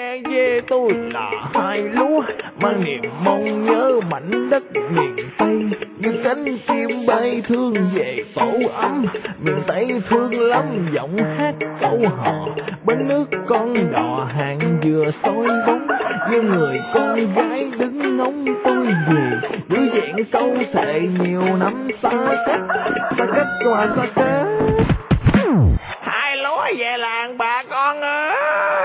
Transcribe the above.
nghe về tôi là hai lúa mang niềm mong nhớ mảnh đất miền Tây, như cánh chim bay thương về tổ ấm miền Tây thương lắm giọng hát câu hò bên nước con đò hàng vừa soi bóng như người con gái đứng ngóng tôi về giữ vẹn câu thề nhiều năm xa cách qua xa cách. Hai lúa về làng bà con ơi.